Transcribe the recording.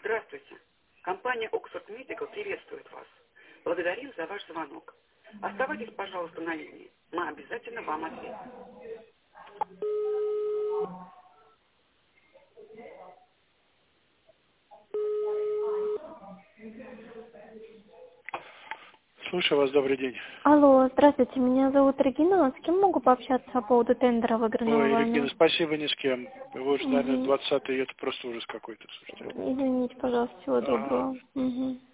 Здравствуйте. Компания Oxford Medical приветствует вас. Благодарим за ваш звонок. Оставайтесь, пожалуйста, на линии. Мы обязательно вам ответим. Слушаю вас, добрый день. Алло, здравствуйте, меня зовут Регина. С кем могу пообщаться по поводу тендера в игры на Ой, Луне? Регина, спасибо ни с кем. Вы уже, наверное, 20-й, это просто ужас какой-то, слушайте. Извините, пожалуйста, всего доброго.